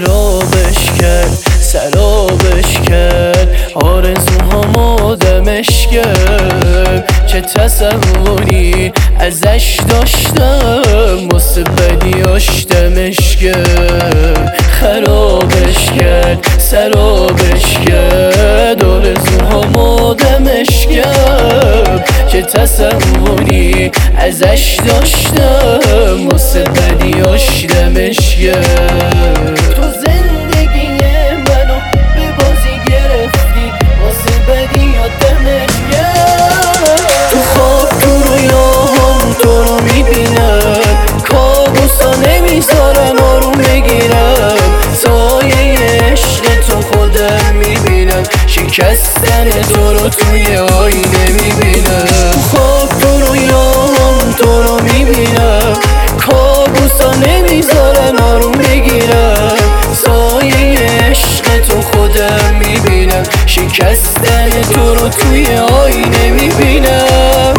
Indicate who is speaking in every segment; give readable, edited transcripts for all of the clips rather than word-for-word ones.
Speaker 1: خرابش کرد، سرابش کرد، آرزوهامو دمش کرد. چه تصوری ازش داشتم، واسه بدیاش دمش کرد. خرابش کرد، سرابش کرد، آرزوهامو دمش کرد. چه تصوری ازش داشتم، واسه بدیاش دمش کرد. تو زندگی منو به بازی گرفتی، واسه بدیات دمش کرد. تو خواب تو رویاهم تو رو میبینم، کابوسا نمیذارن آروم بگیرم. سایه عشق تو خودم میبینم، شکستن تو رو توی آینه میبینم. خواب تو رویاهم تو رو میبینم، کابوسا نمیذارن آروم بگیرم. سایه عشق تو خودم میبینم، شکستن تو رو توی آینه میبینم.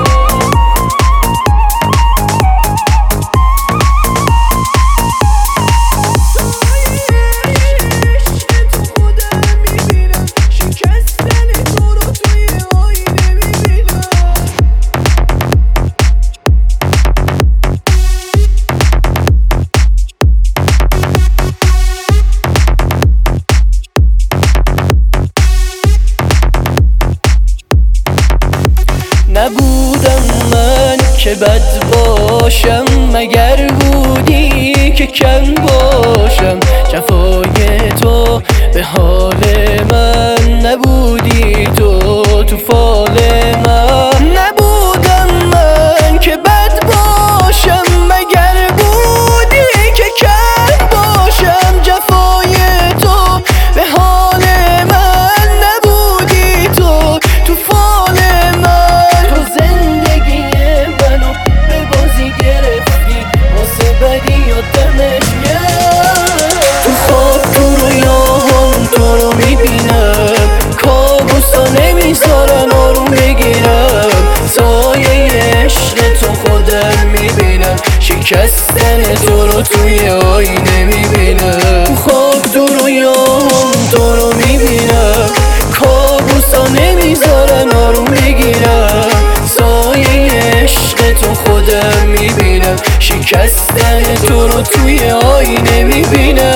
Speaker 1: نبودم من که بد باشم، مگر بودی که کم باشم. جفای تو به حال من، نبودی تو تو فال من. نبودم من که بد باشم، مگر بودی که کم باشم. جفای تو به حال من، نبودی تو تو فال من. تو خواب تو رویاهم تو رو میبینم، کابوسا نمیذارن آروم بگیرم. سایه عشق تو خودم میبینم، شکستن تو رو توی آینه میبینم. خواب تو رویاهم تو رو میبینم، کابوسا نمیذارن آروم بگیرم. سایه عشق تو خودم میبینم، شکستن تو رو توی آینه میبینم.